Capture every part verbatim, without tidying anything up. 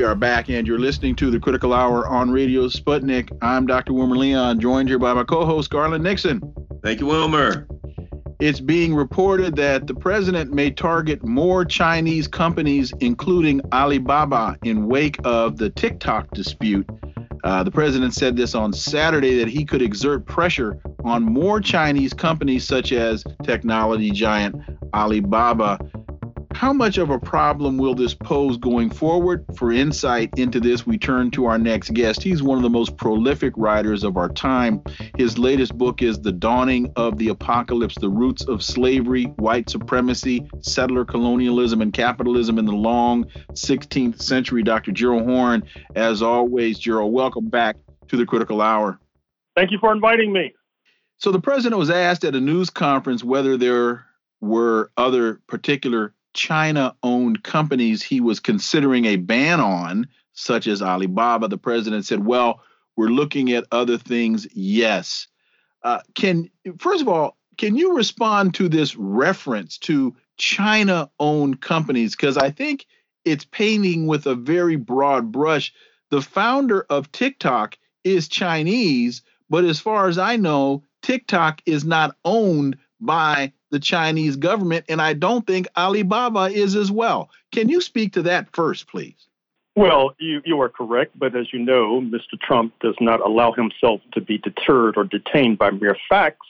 We are back, and you're listening to the Critical Hour on Radio Sputnik. I'm Doctor Wilmer Leon, joined here by my co-host, Garland Nixon. Thank you, Wilmer. It's being reported that the president may target more Chinese companies, including Alibaba, in wake of the TikTok dispute. Uh, the president said this on Saturday, that he could exert pressure on more Chinese companies such as technology giant Alibaba. How much of a problem will this pose going forward? For insight into this, we turn to our next guest. He's one of the most prolific writers of our time. His latest book is The Dawning of the Apocalypse: The Roots of Slavery, White Supremacy, Settler Colonialism, and Capitalism in the Long sixteenth Century. Doctor Gerald Horne, as always, Gerald, welcome back to the Critical Hour. Thank you for inviting me. So the president was asked at a news conference whether there were other particular China-owned companies he was considering a ban on, such as Alibaba. The president said, well, we're looking at other things, yes. Uh, can first of all, can you respond to this reference to China-owned companies? Because I think it's painting with a very broad brush. The founder of TikTok is Chinese, but as far as I know, TikTok is not owned by the Chinese government, and I don't think Alibaba is as well. Can you speak to that first, please? Well, you, you are correct, but as you know, Mister Trump does not allow himself to be deterred or detained by mere facts.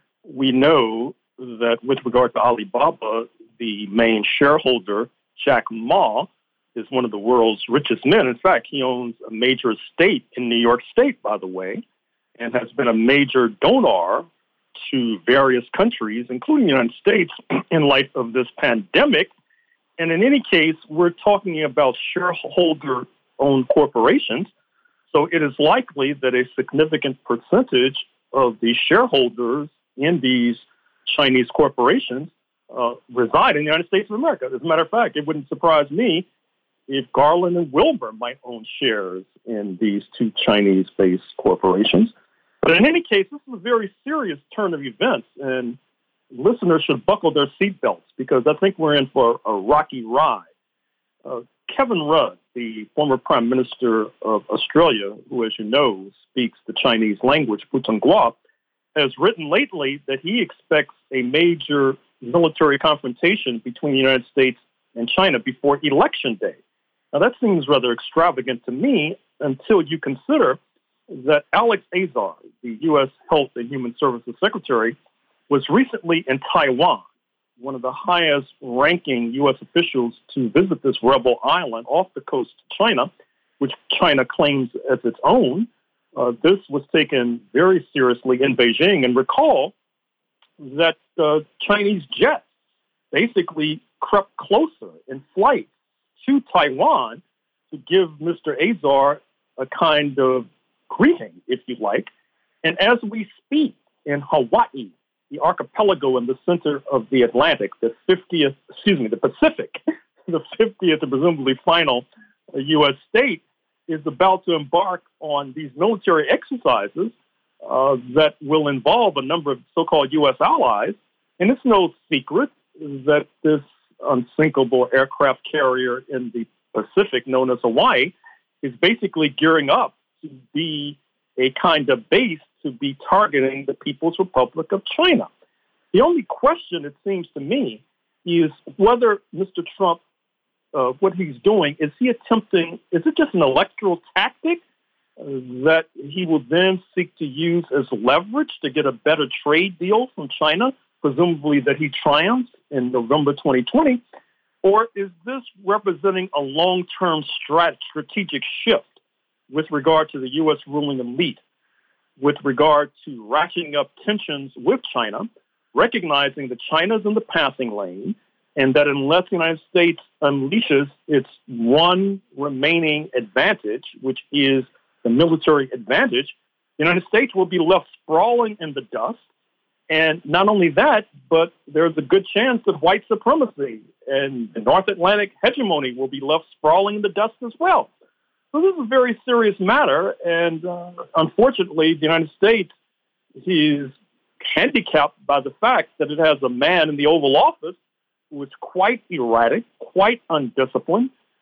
We know that with regard to Alibaba, the main shareholder, Jack Ma, is one of the world's richest men. In fact, he owns a major estate in New York State, by the way, and has been a major donor to various countries, including the United States, in light of this pandemic. And in any case, we're talking about shareholder-owned corporations. So it is likely that a significant percentage of the shareholders in these Chinese corporations uh, reside in the United States of America. As a matter of fact, it wouldn't surprise me if Garland and Wilmer might own shares in these two Chinese-based corporations. But in any case, this is a very serious turn of events, and listeners should buckle their seatbelts because I think we're in for a rocky ride. Uh, Kevin Rudd, the former Prime Minister of Australia, who, as you know, speaks the Chinese language, Putonghua, has written lately that he expects a major military confrontation between the United States and China before Election Day. Now, that seems rather extravagant to me until you consider that Alex Azar, the U S Health and Human Services Secretary, was recently in Taiwan, one of the highest-ranking U S officials to visit this rebel island off the coast of China, which China claims as its own. Uh, this was taken very seriously in Beijing. And recall that uh, Chinese jets basically crept closer in flight to Taiwan to give Mister Azar a kind of greeting, if you like. And as we speak in Hawaii, the archipelago in the center of the Atlantic, the fiftieth, excuse me, the Pacific, the fiftieth and presumably final U S state, is about to embark on these military exercises uh, that will involve a number of so-called U S allies. And it's no secret that this unsinkable aircraft carrier in the Pacific, known as Hawaii, is basically gearing up to be a kind of base to be targeting the People's Republic of China. The only question, it seems to me, is whether Mister Trump, uh, what he's doing, is he attempting, is it just an electoral tactic uh, that he will then seek to use as leverage to get a better trade deal from China, presumably that he triumphs in November twenty twenty? Or is this representing a long-term strat- strategic shift with regard to the U S ruling elite, with regard to ratcheting up tensions with China, recognizing that China's in the passing lane, and that unless the United States unleashes its one remaining advantage, which is the military advantage, the United States will be left sprawling in the dust. And not only that, but there's a good chance that white supremacy and the North Atlantic hegemony will be left sprawling in the dust as well. So this is a very serious matter, and uh, unfortunately, the United States is handicapped by the fact that it has a man in the Oval Office who is quite erratic, quite undisciplined,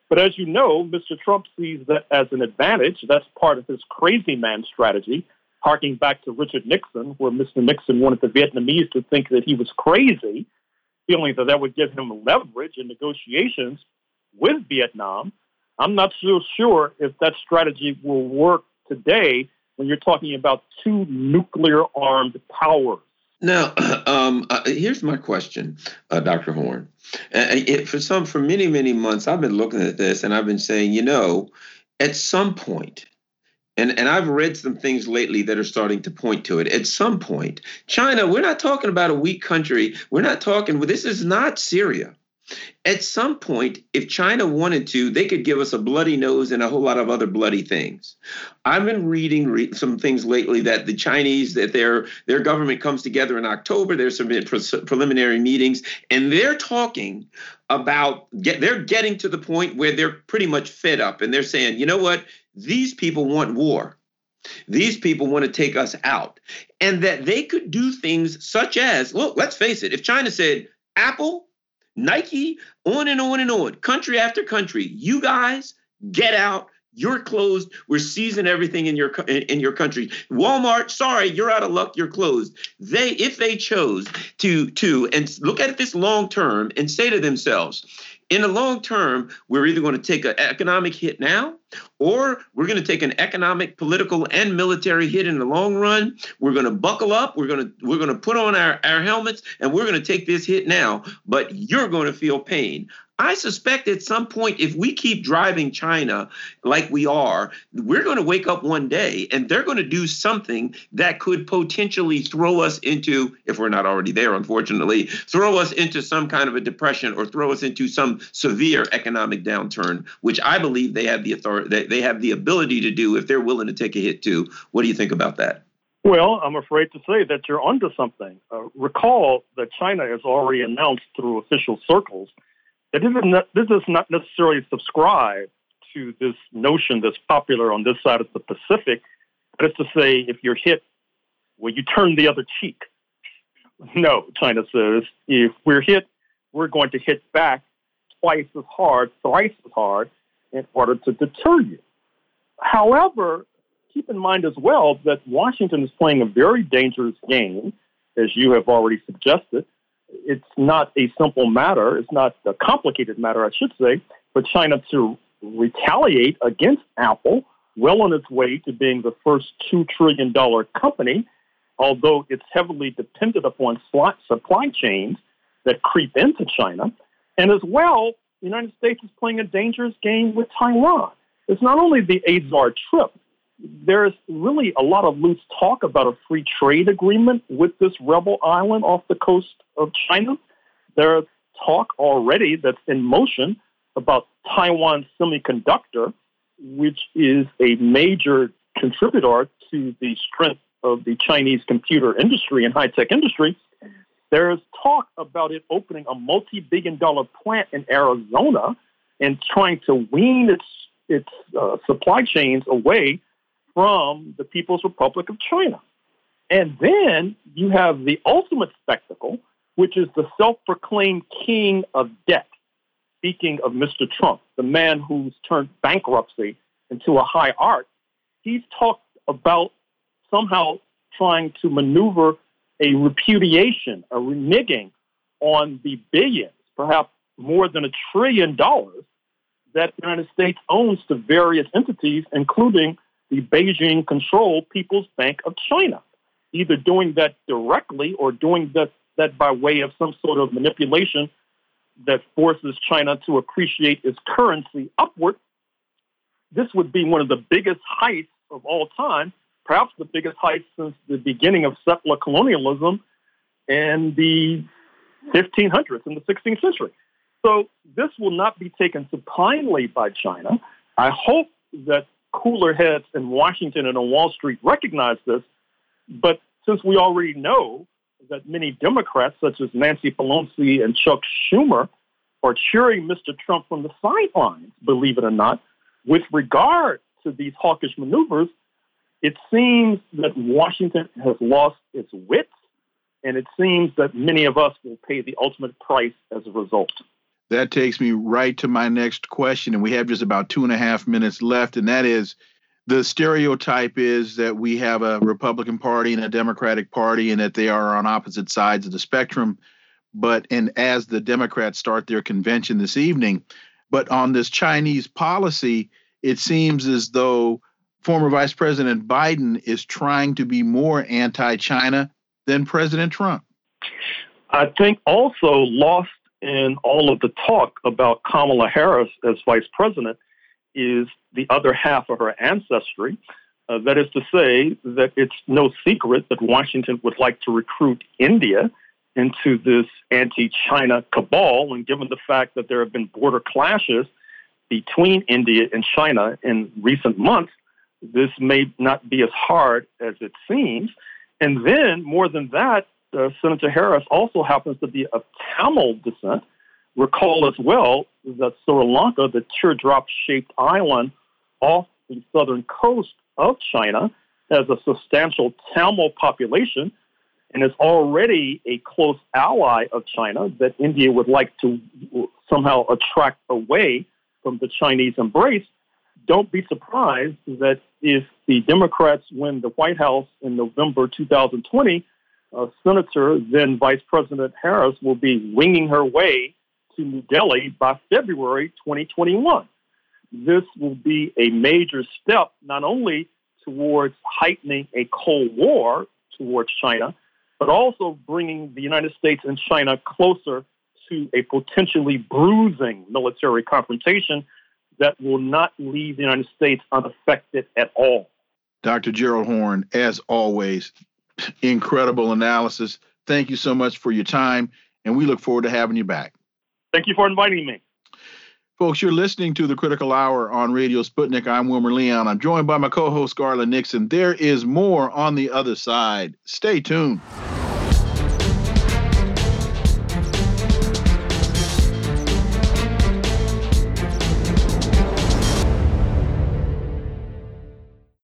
But as you know, Mister Trump sees that as an advantage. That's part of his crazy man strategy, harking back to Richard Nixon, where Mister Nixon wanted the Vietnamese to think that he was crazy, feeling that that would give him leverage in negotiations with Vietnam. I'm not so sure if that strategy will work today when you're talking about two nuclear-armed powers. Now, um, uh, here's my question, uh, Doctor Horne. Uh, it, for some, for many, many months, I've been looking at this and I've been saying, you know, at some point, and, and I've read some things lately that are starting to point to it. At some point, China, we're not talking about a weak country. We're not talking, well, this is not Syria. At some point, if China wanted to, they could give us a bloody nose and a whole lot of other bloody things. I've been reading re- some things lately that the Chinese, that their their government comes together in October. There's some pre- preliminary meetings, and they're talking about, get, they're getting to the point where they're pretty much fed up. And they're saying, you know what? These people want war. These people want to take us out. And that they could do things such as, look, let's face it, if China said, Apple, Nike, on and on and on, country after country, you guys get out. You're closed. We're seizing everything in your in your country. Walmart, sorry, you're out of luck. You're closed. They, if they chose to to and look at this long term and say to themselves, in the long term, we're either going to take an economic hit now, or we're going to take an economic, political, and military hit in the long run. We're going to buckle up. We're going to we're going to put on our, our helmets, and we're going to take this hit now. But you're going to feel pain. I suspect at some point, if we keep driving China like we are, we're going to wake up one day and they're going to do something that could potentially throw us into, if we're not already there, unfortunately, throw us into some kind of a depression or throw us into some severe economic downturn, which I believe they have the authority, they have the ability to do if they're willing to take a hit too. What do you think about that? Well, I'm afraid to say that you're onto something. Uh, recall that China has already announced through official circles that this, is not, this does not necessarily subscribe to this notion that's popular on this side of the Pacific. That is to say, if you're hit, well, you turn the other cheek. No, China says, if we're hit, we're going to hit back twice as hard, thrice as hard, in order to deter you. However, keep in mind as well that Washington is playing a very dangerous game, as you have already suggested. It's not a simple matter. It's not a complicated matter, I should say, for China to retaliate against Apple, well on its way to being the first two trillion dollars company, although it's heavily dependent upon supply chains that creep into China. And as well, the United States is playing a dangerous game with Taiwan. It's not only the Azar trip. There's really a lot of loose talk about a free trade agreement with this rebel island off the coast of China. There's talk already that's in motion about Taiwan Semiconductor, which is a major contributor to the strength of the Chinese computer industry and high-tech industry. There's talk about it opening a multi-billion dollar plant in Arizona and trying to wean its, its uh, supply chains away from the People's Republic of China. And then you have the ultimate spectacle, which is the self-proclaimed king of debt. Speaking of Mister Trump, the man who's turned bankruptcy into a high art, he's talked about somehow trying to maneuver a repudiation, a reneging on the billions, perhaps more than a trillion dollars that the United States owns to various entities, including the Beijing-controlled People's Bank of China, either doing that directly or doing that, that by way of some sort of manipulation that forces China to appreciate its currency upward. This would be one of the biggest heists of all time, perhaps the biggest heist since the beginning of settler colonialism in the fifteen hundreds, in the sixteenth century. So this will not be taken supinely by China. I hope that cooler heads in Washington and on Wall Street recognize this, but since we already know that many Democrats, such as Nancy Pelosi and Chuck Schumer, are cheering Mister Trump from the sidelines, believe it or not, with regard to these hawkish maneuvers, it seems that Washington has lost its wits, and it seems that many of us will pay the ultimate price as a result. That takes me right to my next question, and we have just about two and a half minutes left, and that is, the stereotype is that we have a Republican Party and a Democratic Party and that they are on opposite sides of the spectrum. But, and as the Democrats start their convention this evening, but on this Chinese policy, it seems as though former Vice President Biden is trying to be more anti-China than President Trump. I think also lost in all of the talk about Kamala Harris as vice president is the other half of her ancestry. Uh, that is to say that it's no secret that Washington would like to recruit India into this anti-China cabal. And given the fact that there have been border clashes between India and China in recent months, this may not be as hard as it seems. And then, more than that, uh, Senator Harris also happens to be of Tamil descent. Recall as well that Sri Lanka, the teardrop-shaped island off the southern coast of China, has a substantial Tamil population and is already a close ally of China that India would like to somehow attract away from the Chinese embrace. Don't be surprised that if the Democrats win the White House in November two thousand twenty, uh, Senator, then Vice President Harris will be winging her way to New Delhi by February twenty twenty-one. This will be a major step not only towards heightening a Cold War towards China, but also bringing the United States and China closer to a potentially bruising military confrontation that will not leave the United States unaffected at all. Doctor Gerald Horne, as always, incredible analysis. Thank you so much for your time, and we look forward to having you back. Thank you for inviting me. Folks, you're listening to The Critical Hour on Radio Sputnik. I'm Wilmer Leon. I'm joined by my co-host, Garland Nixon. There is more on the other side. Stay tuned.